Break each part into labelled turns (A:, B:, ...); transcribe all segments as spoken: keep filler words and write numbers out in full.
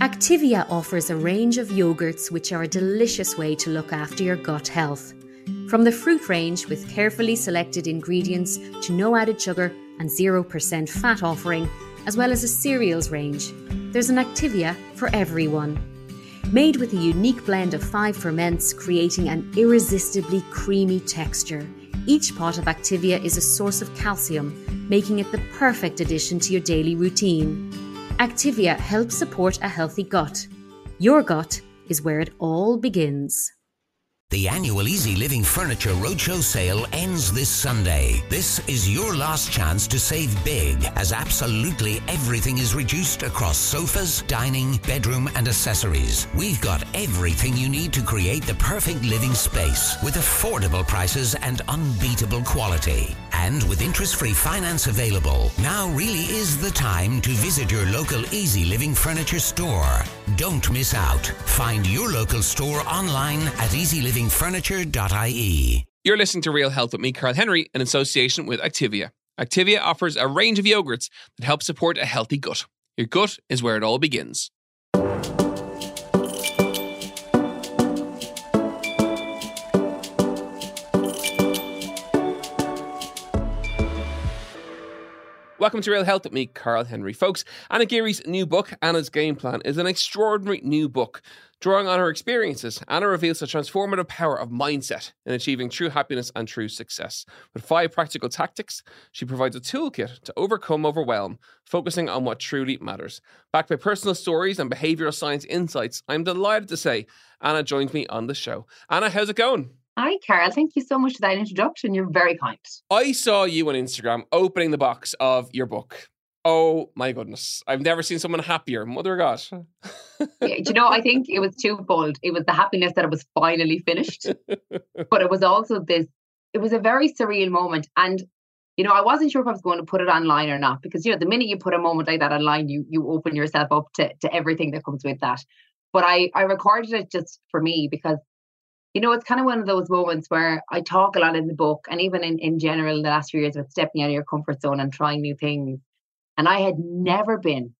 A: Activia offers a range of yogurts which are a delicious way to look after your gut health. From the fruit range with carefully selected ingredients to no added sugar and zero percent fat offering, as well as a cereals range, there's an Activia for everyone. Made with a unique blend of five ferments, creating an irresistibly creamy texture, each pot of Activia is a source of calcium, making it the perfect addition to your daily routine. Activia helps support a healthy gut. Your gut is where it all begins.
B: The annual Easy Living Furniture Roadshow sale ends this Sunday. This is your last chance to save big, as absolutely everything is reduced across sofas, dining, bedroom and accessories. We've got everything you need to create the perfect living space with affordable prices and unbeatable quality. And with interest-free finance available, now really is the time to visit your local Easy Living Furniture store. Don't miss out. Find your local store online at easy living furniture dot I E.
C: You're listening to Real Health with me, Carl Henry, in association with Activia. Activia offers a range of yogurts that help support a healthy gut. Your gut is where it all begins. Welcome to Real Health with me, Carl Henry. Folks, Anna Geary's new book, Anna's Game Plan, is an extraordinary new book. Drawing on her experiences, Anna reveals the transformative power of mindset in achieving true happiness and true success. With five practical tactics, she provides a toolkit to overcome overwhelm, focusing on what truly matters. Backed by personal stories and behavioural science insights, I'm delighted to say Anna joins me on the show. Anna, how's it going?
D: Hi, Carol. Thank you so much for that introduction. You're very kind.
C: I saw you on Instagram opening the box of your book. Oh my goodness. I've never seen someone happier. Mother of God.
D: Yeah, do you know, I think it was twofold. It was the happiness that it was finally finished, but it was also this, it was a very surreal moment. And, you know, I wasn't sure if I was going to put it online or not, because, you know, the minute you put a moment like that online, you you open yourself up to, to everything that comes with that. But I, I recorded it just for me because, you know, it's kind of one of those moments where I talk a lot in the book and even in, in general the last few years with stepping out of your comfort zone and trying new things. And I had never been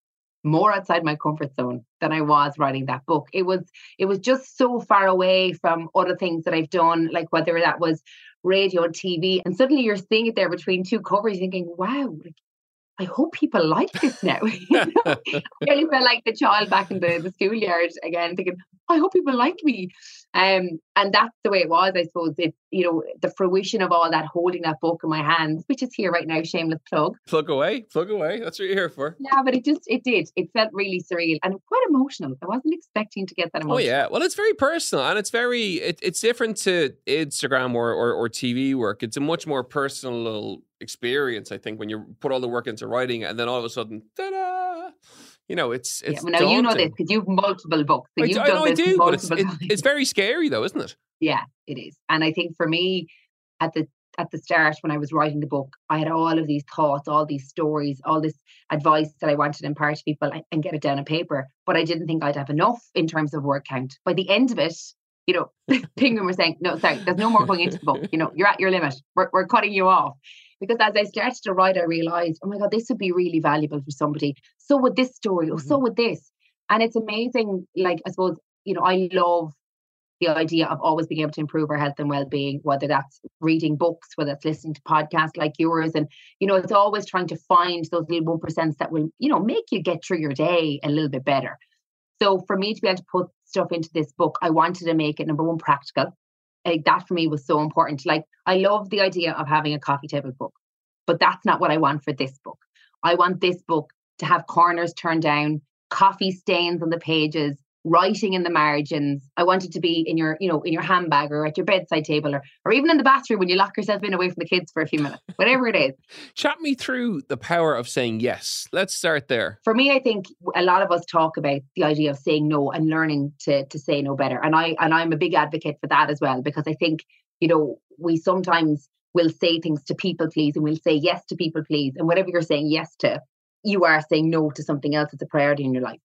D: more outside my comfort zone than I was writing that book. It was it was just so far away from other things that I've done, like whether that was radio and T V. And suddenly you're seeing it there between two covers thinking, wow, like, I hope people like this now. I really felt like the child back in the, the schoolyard again, thinking, I hope people like me. Um, and that's the way it was, I suppose. It, you know, the fruition of all that, holding that book in my hands, which is here right now, shameless plug.
C: Plug away, plug away. That's what you're here for.
D: Yeah, but it just, it did. It felt really surreal and quite emotional. I wasn't expecting to get that emotional.
C: Oh yeah, well, it's very personal and it's very, it, it's different to Instagram or, or, or T V work. It's a much more personal experience, I think, when you put all the work into writing and then all of a sudden, ta-da! You know, it's it's.
D: Yeah, well, now daunting. You know this because you've multiple books. So
C: I,
D: you've
C: I
D: done
C: know
D: this
C: I do, but it's,
D: multiple
C: it,
D: times.
C: it's very scary though, isn't it?
D: Yeah, it is. And I think for me, at the at the start when I was writing the book, I had all of these thoughts, all these stories, all this advice that I wanted to impart to people and, and get it down on paper. But I didn't think I'd have enough in terms of word count. By the end of it, you know, Penguin were saying, no, sorry, there's no more going into the book. You know, you're at your limit. We're we're cutting you off. Because as I started to write, I realized, oh my God, this would be really valuable for somebody. So would this story, or so would this. And it's amazing. Like, I suppose, you know, I love the idea of always being able to improve our health and well-being, whether that's reading books, whether it's listening to podcasts like yours. And, you know, it's always trying to find those little one percent that will, you know, make you get through your day a little bit better. So for me to be able to put stuff into this book, I wanted to make it, number one, practical. Like, that for me was so important. Like, I love the idea of having a coffee table book, but that's not what I want for this book. I want this book to have corners turned down, coffee stains on the pages, writing in the margins. I want it to be in your, you know, in your handbag or at your bedside table or, or even in the bathroom when you lock yourself in away from the kids for a few minutes, whatever it is.
C: Chat me through the power of saying yes. Let's start there.
D: For me, I think a lot of us talk about the idea of saying no and learning to to say no better. And I and I'm a big advocate for that as well, because I think, you know, we sometimes will say things to people please and we'll say yes to people please. And whatever you're saying yes to, you are saying no to something else that's a priority in your life.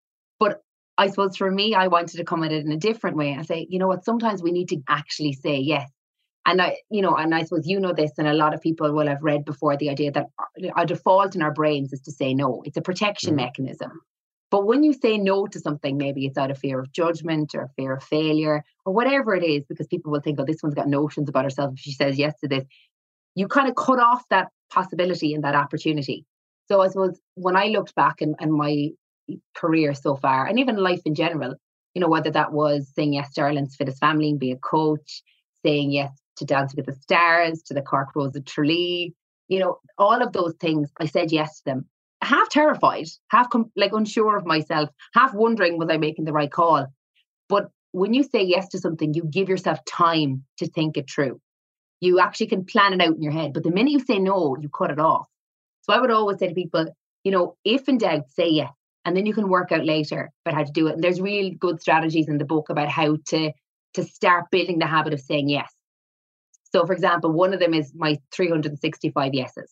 D: But I suppose for me, I wanted to come at it in a different way and say, you know what, sometimes we need to actually say yes. And I, you know, and I suppose you know this, and a lot of people will have read before, the idea that our, our default in our brains is to say no. It's a protection mm-hmm. mechanism. But when you say no to something, maybe it's out of fear of judgment or fear of failure or whatever it is, because people will think, oh, this one's got notions about herself if she says yes to this. You kind of cut off that possibility and that opportunity. So I suppose when I looked back in, in my career so far, and even life in general, you know, whether that was saying yes to Ireland's Fittest Family and be a coach, saying yes to Dancing with the Stars, to the Cork Rose of Tralee, you know, all of those things, I said yes to them. Half terrified, half com- like unsure of myself, half wondering, was I making the right call? But when you say yes to something, you give yourself time to think it through. You actually can plan it out in your head. But the minute you say no, you cut it off. So I would always say to people, you know, if in doubt, say yes. And then you can work out later about how to do it. And there's really good strategies in the book about how to, to start building the habit of saying yes. So, for example, one of them is my three hundred sixty-five yeses.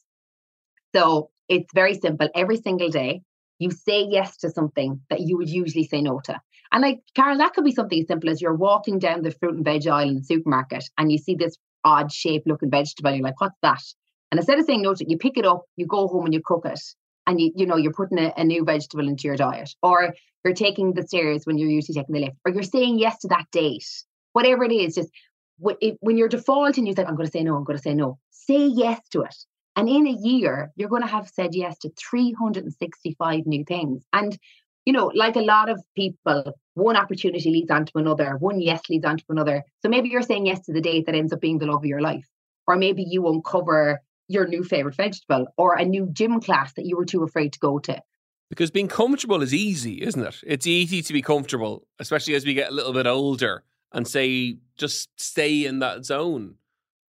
D: So it's very simple. Every single day, you say yes to something that you would usually say no to. And like, Carol, that could be something as simple as you're walking down the fruit and veg aisle in the supermarket and you see this odd shaped looking vegetable. You're like, what's that? And instead of saying no to it, you pick it up, you go home and you cook it. And you, you know, you're putting a, a new vegetable into your diet. Or you're taking the stairs when you're usually taking the lift. Or you're saying yes to that date. Whatever it is, just when you're defaulting, you think, I'm going to say no, I'm going to say no. Say yes to it. And in a year, you're going to have said yes to three hundred sixty-five new things. And, you know, like a lot of people, one opportunity leads on to another. One yes leads on to another. So maybe you're saying yes to the date that ends up being the love of your life. Or maybe you uncover your new favorite vegetable or a new gym class that you were too afraid to go to.
C: Because being comfortable is easy, isn't it? It's easy to be comfortable, especially as we get a little bit older, and say, just stay in that zone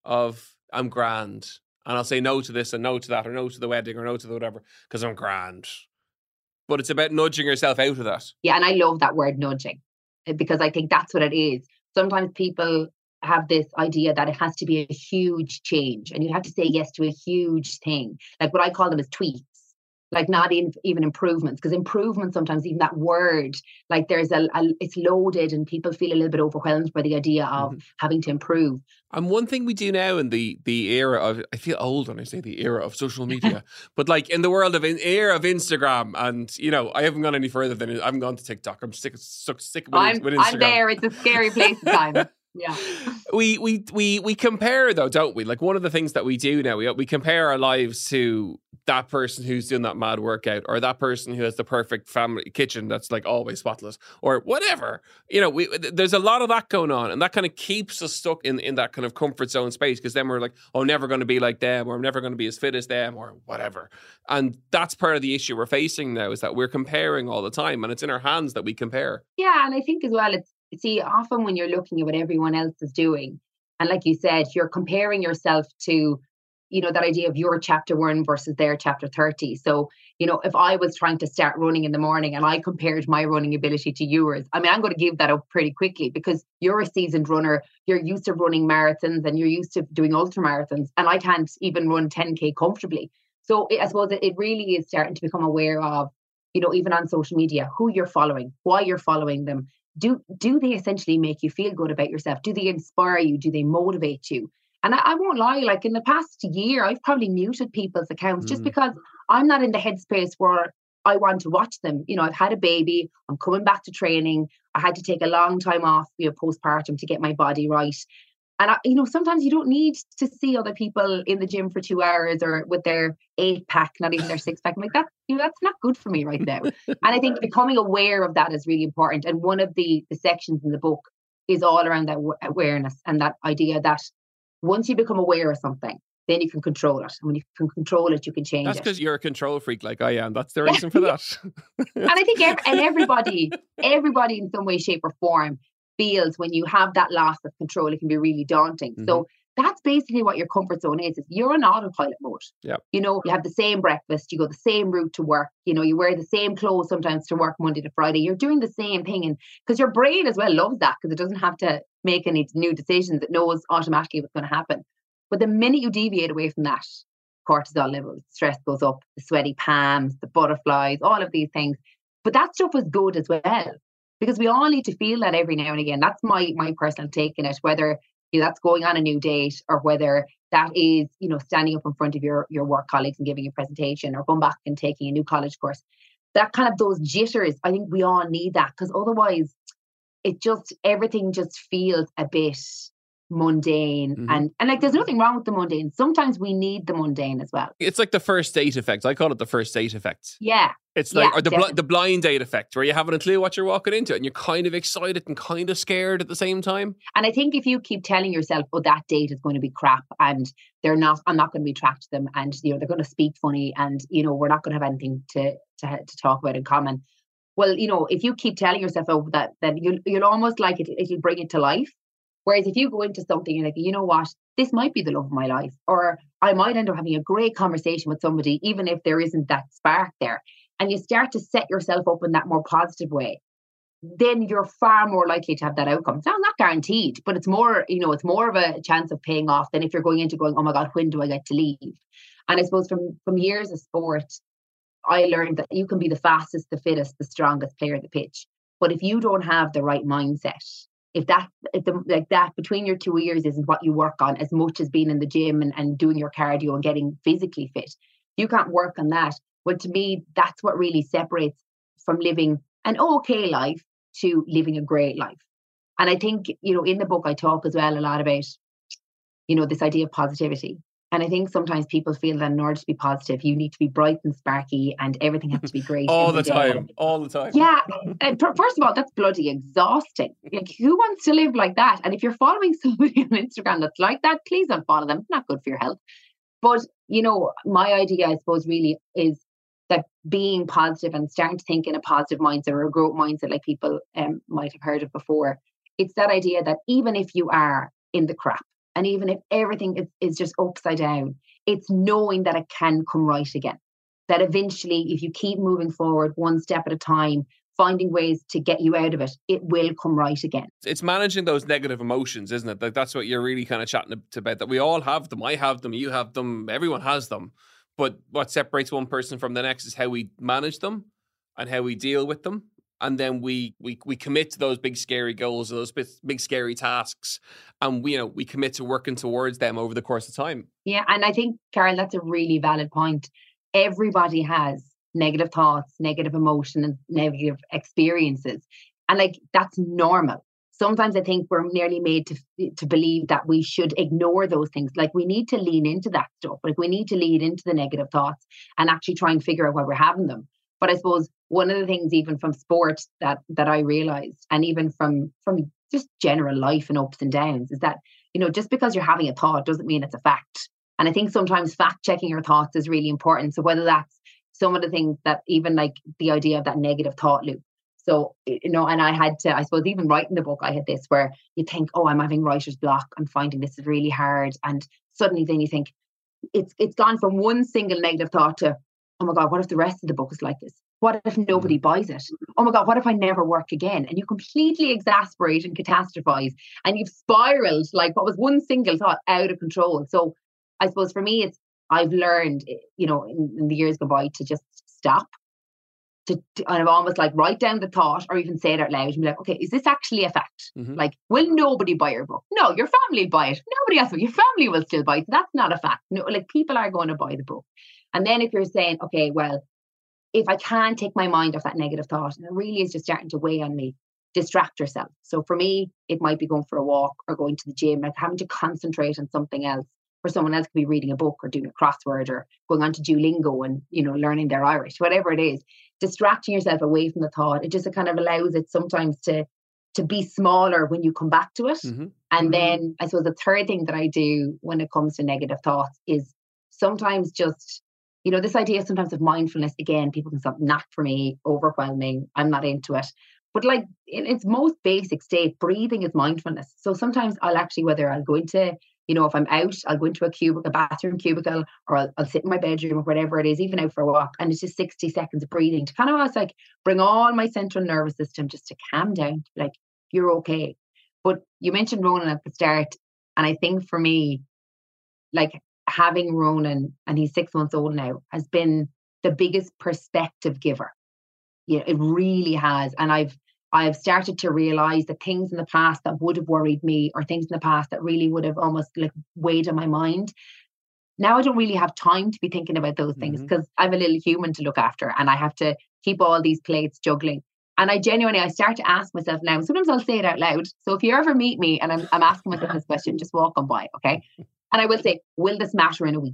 C: of I'm grand. And I'll say no to this and no to that, or no to the wedding or no to the whatever, because I'm grand. But it's about nudging yourself out of that.
D: Yeah, and I love that word nudging, because I think that's what it is. Sometimes people have this idea that it has to be a huge change and you have to say yes to a huge thing. Like what I call them is tweaks, like not in, even improvements, because improvement, sometimes even that word, like there's a, a, it's loaded and people feel a little bit overwhelmed by the idea of mm-hmm. having to improve.
C: And one thing we do now in the the era of, I feel old when I say the era of social media, but like in the world of in, era of Instagram, and you know, I haven't gone any further than I haven't gone to TikTok. I'm sick, sick, sick with,
D: I'm,
C: with Instagram.
D: I'm there. It's a scary place at times. Yeah.
C: We we we we compare though, don't we? Like one of the things that we do now, we we compare our lives to that person who's doing that mad workout, or that person who has the perfect family kitchen that's like always spotless, or whatever. You know, we there's a lot of that going on, and that kind of keeps us stuck in in that kind of comfort zone space, because then we're like, oh, I'm never going to be like them, or I'm never going to be as fit as them, or whatever. And that's part of the issue we're facing now, is that we're comparing all the time, and it's in our hands that we compare.
D: Yeah, and I think as well, it's see, often when you're looking at what everyone else is doing, and like you said, you're comparing yourself to, you know, that idea of your chapter one versus their chapter thirty. So, you know, if I was trying to start running in the morning and I compared my running ability to yours, I mean, I'm going to give that up pretty quickly, because you're a seasoned runner, you're used to running marathons and you're used to doing ultra marathons, and I can't even run ten K comfortably. So I suppose it really is starting to become aware of, you know, even on social media, who you're following, why you're following them. Do do they essentially make you feel good about yourself? Do they inspire you? Do they motivate you? And I, I won't lie, like in the past year, I've probably muted people's accounts mm. just because I'm not in the headspace where I want to watch them. You know, I've had a baby, I'm coming back to training. I had to take a long time off, you know, postpartum to get my body right. And, I, you know, sometimes you don't need to see other people in the gym for two hours or with their eight pack, not even their six pack. I'm like, that, you know, that's not good for me right now. And I think becoming aware of that is really important. And one of the, the sections in the book is all around that w- awareness and that idea that once you become aware of something, then you can control it. And when you can control it, you can change
C: That's
D: it.
C: That's because you're a control freak like I am. That's the reason for that.
D: And I think every, and everybody, everybody in some way, shape or form feels when you have that loss of control, it can be really daunting. Mm-hmm. So that's basically what your comfort zone is. is you're in autopilot mode.
C: Yep.
D: You know, you have the same breakfast, you go the same route to work, you know, you wear the same clothes sometimes to work Monday to Friday. You're doing the same thing. And because your brain as well loves that, because it doesn't have to make any new decisions. It knows automatically what's going to happen. But the minute you deviate away from that, cortisol levels, stress goes up, the sweaty palms, the butterflies, all of these things. But that stuff is good as well, because we all need to feel that every now and again. That's my my personal take in it, whether you know, that's going on a new date, or whether that is, you know, standing up in front of your, your work colleagues and giving a presentation, or going back and taking a new college course. that kind of those jitters, I think we all need that, because otherwise it just, everything just feels a bit mundane. Mm-hmm. and and like there's nothing wrong with the mundane. Sometimes we need the mundane as well.
C: It's like the first date effect. I call it the first date effect.
D: Yeah.
C: It's like,
D: yeah,
C: or the, bl- the blind date effect, where you haven't a clue what you're walking into and you're kind of excited and kind of scared at the same time.
D: And I think if you keep telling yourself, oh, that date is going to be crap and they're not, I'm not going to be attracted to them, and, you know, they're going to speak funny, and, you know, we're not going to have anything to, to, to talk about in common. Well, you know, if you keep telling yourself, oh, that, then you'll, you'll almost like it, it'll bring it to life. Whereas if you go into something and like, you know what, this might be the love of my life, or I might end up having a great conversation with somebody, even if there isn't that spark there, and you start to set yourself up in that more positive way, then you're far more likely to have that outcome. It's not, not guaranteed, but it's more, you know, it's more of a chance of paying off than if you're going into going, oh my God, when do I get to leave? And I suppose from, from years of sport, I learned that you can be the fastest, the fittest, the strongest player at the pitch. But if you don't have the right mindset, if that, if the, like that between your two ears isn't what you work on as much as being in the gym and, and doing your cardio and getting physically fit, you can't work on that. Well, to me, that's what really separates from living an okay life to living a great life. And I think, you know, in the book, I talk as well a lot about, you know, this idea of positivity. And I think sometimes people feel that in order to be positive, you need to be bright and sparky and everything has to be great.
C: all the
D: day.
C: time, all the time.
D: Yeah. And first of all, that's bloody exhausting. Like, who wants to live like that? And if you're following somebody on Instagram that's like that, please unfollow them. It's not good for your health. But, you know, my idea, I suppose, really is that being positive and starting to think in a positive mindset or a growth mindset, like people um, might have heard of before, it's that idea that even if you are in the crap, and even if everything is, is just upside down, it's knowing that it can come right again. That eventually, if you keep moving forward one step at a time, finding ways to get you out of it, it will come right again.
C: It's managing those negative emotions, isn't it? Like, that's what you're really kind of chatting about, that we all have them. I have them, you have them, everyone has them. But what separates one person from the next is how we manage them and how we deal with them. And then we we we commit to those big scary goals, those big, big scary tasks, and we you know we commit to working towards them over the course of time.
D: Yeah, and I think, Carol, that's a really valid point. Everybody has negative thoughts, negative emotion, and negative experiences, and like that's normal. Sometimes I think we're nearly made to to believe that we should ignore those things. Like, we need to lean into that stuff. Like, we need to lean into the negative thoughts and actually try and figure out why we're having them. But I suppose one of the things, even from sport, that that I realized, and even from from just general life and ups and downs, is that, you know, just because you're having a thought doesn't mean it's a fact. And I think sometimes fact checking your thoughts is really important. So whether that's some of the things that, even like the idea of that negative thought loop. So, you know, and I had to, I suppose, even writing the book, I had this where you think, oh, I'm having writer's block. I'm finding this is really hard. And suddenly then you think it's it's gone from one single negative thought to, oh my God, what if the rest of the book is like this? What if nobody buys it? Oh my God, what if I never work again? And you completely exasperate and catastrophize, and you've spiraled like what was one single thought out of control. So I suppose for me, it's, I've learned, you know, in, in the years go by, to just stop, to, to kind of almost like write down the thought or even say it out loud and be like, okay, is this actually a fact? Mm-hmm. Like, will nobody buy your book? No, your family will buy it. Nobody else will. Your family will still buy it. That's not a fact. No, like, people are going to buy the book. And then if you're saying, okay, well, if I can't take my mind off that negative thought, and it really is just starting to weigh on me, distract yourself. So for me, it might be going for a walk or going to the gym, like having to concentrate on something else. For someone else, it could be reading a book or doing a crossword or going on to Duolingo and, you know, learning their Irish, whatever it is. Distracting yourself away from the thought, it just kind of allows it sometimes to to be smaller when you come back to it. Mm-hmm. And mm-hmm. then I suppose the third thing that I do when it comes to negative thoughts is sometimes just, you know, this idea sometimes of mindfulness. Again, people can say, not for me, overwhelming, I'm not into it. But like in its most basic state, breathing is mindfulness. So sometimes I'll actually, whether I'll go into, you know, if I'm out, I'll go into a cubicle, a bathroom cubicle, or I'll, I'll sit in my bedroom or whatever it is, even out for a walk. And it's just sixty seconds of breathing to kind of almost like bring all my central nervous system just to calm down. Like, you're okay. But you mentioned Ronan at the start. And I think for me, like, having Ronan, and he's six months old now, has been the biggest perspective giver. Yeah, it really has. And I've I've started to realize that things in the past that would have worried me, or things in the past that really would have almost like weighed on my mind, now I don't really have time to be thinking about those things because mm-hmm. I have a little human to look after and I have to keep all these plates juggling. And I genuinely, I start to ask myself now, sometimes I'll say it out loud. So if you ever meet me and I'm, I'm asking myself this question, just walk on by, okay? And I will say, will this matter in a week?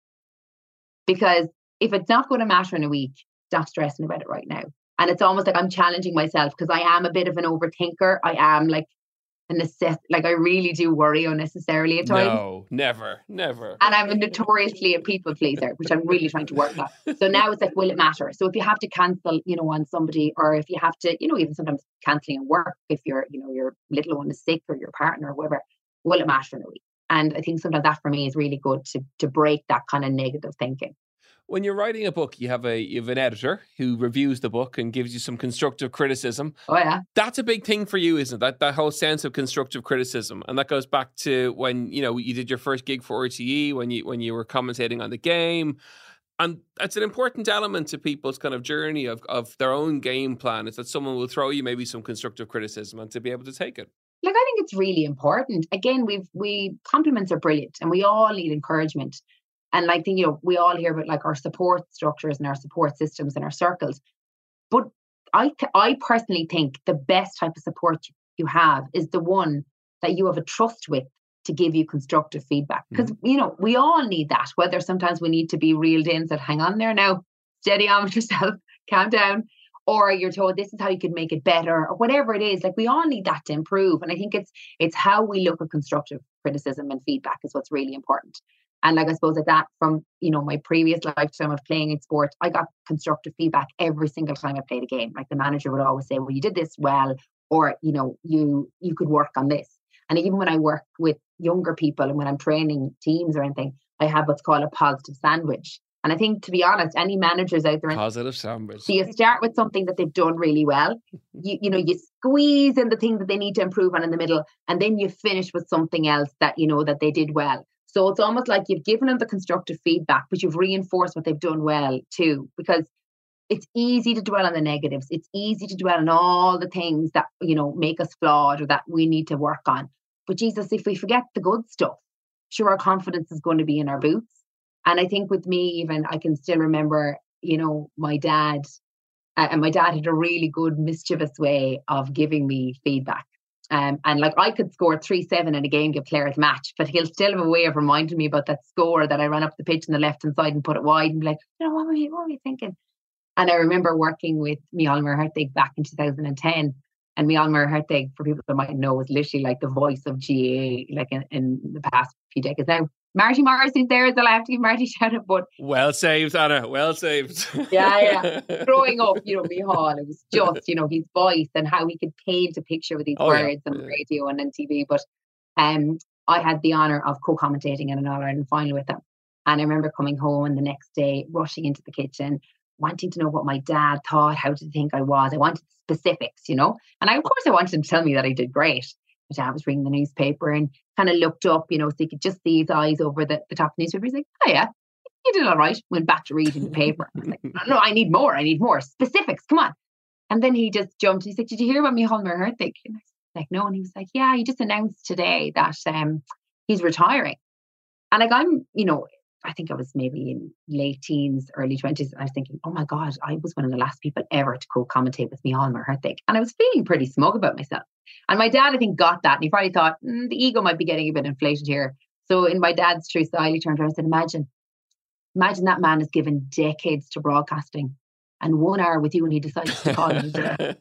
D: Because if it's not going to matter in a week, stop stressing about it right now. And it's almost like I'm challenging myself because I am a bit of an overthinker. I am like, a necess- like I really do worry unnecessarily at times.
C: No, never, never.
D: And I'm a notoriously a people pleaser, which I'm really trying to work on. So now it's like, will it matter? So if you have to cancel, you know, on somebody, or if you have to, you know, even sometimes cancelling at work, if your, you know, your little one is sick or your partner or whatever, will it matter in a week? And I think sometimes that for me is really good to to break that kind of negative thinking.
C: When you're writing a book, you have a you have an editor who reviews the book and gives you some constructive criticism.
D: Oh, yeah. That's
C: a big thing for you, isn't it? That that whole sense of constructive criticism. And that goes back to when, you know, you did your first gig for R T E, when you when you were commentating on the game. And that's an important element to people's kind of journey of, of their own game plan, is that someone will throw you maybe some constructive criticism and to be able to take it.
D: Like, I think it's really important. Again, we've we compliments are brilliant and we all need encouragement. And like, you know, we all hear about like our support structures and our support systems and our circles. But I, I personally think the best type of support you have is the one that you have a trust with to give you constructive feedback. Because, mm-hmm. you know, we all need that, whether sometimes we need to be reeled in, said, hang on there now, steady on with yourself, calm down. Or you're told this is how you could make it better, or whatever it is. Like, we all need that to improve. And I think it's it's how we look at constructive criticism and feedback is what's really important. And like, I suppose like that from, you know, my previous lifetime of playing in sport, I got constructive feedback every single time I played a game. Like, the manager would always say, well, you did this well, or, you know, you you could work on this. And even when I work with younger people and when I'm training teams or anything, I have what's called a positive sandwich. And I think, to be honest, any managers out there,
C: positive sandwich.
D: So you start with something that they've done really well. You you know, you squeeze in the things that they need to improve on in the middle, and then you finish with something else that, you know, that they did well. So it's almost like you've given them the constructive feedback, but you've reinforced what they've done well too, because it's easy to dwell on the negatives. It's easy to dwell on all the things that, you know, make us flawed or that we need to work on. But Jesus, if we forget the good stuff, sure, our confidence is going to be in our boots. And I think with me, even, I can still remember, you know, my dad, uh, and my dad had a really good mischievous way of giving me feedback. Um, and like, I could score three seven in a game, give players match, but he'll still have a way of reminding me about that score that I ran up the pitch on the left hand side and put it wide and be like, you know, what were you, what were you thinking? And I remember working with Mjolnir Hertig back in two thousand ten. And Mjolnir Hertig, for people that might know, was literally like the voice of G A A, like in, in the past few decades. Now, Marty Morrissey's there, so I have to give Marty a shout out. But
C: well saved, Anna. Well saved.
D: Yeah, yeah. Growing up, you know, Micheál, it was just, you know, his voice and how he could paint a picture with these oh, words yeah. on yeah. radio and on T V. But um, I had the honour of co-commentating in an All-Ireland final with him. And I remember coming home and the next day, rushing into the kitchen, wanting to know what my dad thought, how did he think I was. I wanted specifics, you know. And I, of course, I wanted him to tell me that I did great. My dad was reading the newspaper and kind of looked up, you know, so he could just see his eyes over the, the top of the newspaper. He's like, oh yeah, you did all right. Went back to reading the paper. I was like, no, no, I need more. I need more specifics. Come on. And then he just jumped. He said, did you hear about Mjolnir Hertig? And I was like, no. And he was like, yeah, he just announced today that um he's retiring. And like, I'm, you know, I think I was maybe in late teens, early twenties. And I was thinking, oh my God, I was one of the last people ever to co-commentate with Mjolnir Hertig. And I was feeling pretty smug about myself. And my dad, I think, got that. And he probably thought, mm, the ego might be getting a bit inflated here. So in my dad's true style, he turned around and said, imagine, imagine that man has given decades to broadcasting and one hour with you and he decides to call you.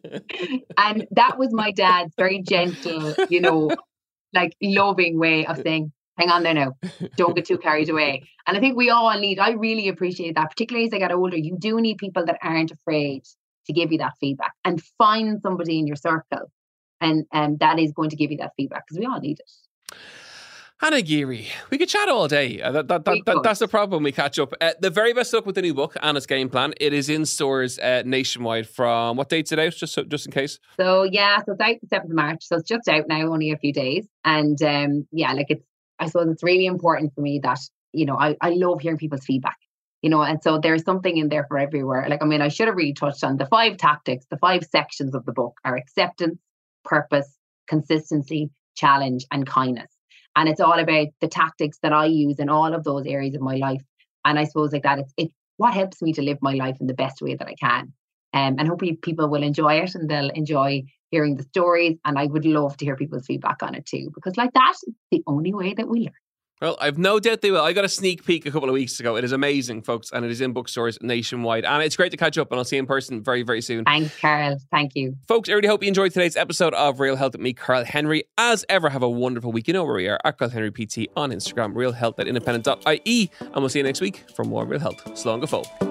D: And that was my dad's very gentle, you know, like loving way of saying, hang on there now, don't get too carried away. And I think we all need, I really appreciate that, particularly as I got older. You do need people that aren't afraid to give you that feedback, and find somebody in your circle and um, that is going to give you that feedback, because we all need it.
C: Anna Geary, we could chat all day. Uh, that, that, that, that, that's the problem. We catch up. Uh, the very best luck with the new book, Anna's Game Plan. It is in stores uh, nationwide from what date's it out, just so, just in case?
D: So yeah, so it's out the seventh of March. So it's just out now, only a few days. And um, yeah, like it's, I suppose it's really important for me that, you know, I, I love hearing people's feedback, you know, and so there's something in there for everywhere. Like, I mean, I should have really touched on the five tactics, the five sections of the book are acceptance, purpose, consistency, challenge, and kindness. And it's all about the tactics that I use in all of those areas of my life. And I suppose like that, it's, it's what helps me to live my life in the best way that I can. Um, and hopefully people will enjoy it and they'll enjoy hearing the stories. And I would love to hear people's feedback on it too, because like that, it's the only way that we learn.
C: Well, I've no doubt they will. I got a sneak peek a couple of weeks ago. It is amazing, folks, and it is in bookstores nationwide. And it's great to catch up, and I'll see you in person very, very soon.
D: Thanks, Carl. Thank you.
C: Folks, I really hope you enjoyed today's episode of Real Health with me, Carl Henry. As ever, have a wonderful week. You know where we are, at Carl Henry P T on Instagram, real health at independent dot I E, and we'll see you next week for more Real Health. Slán go fóill.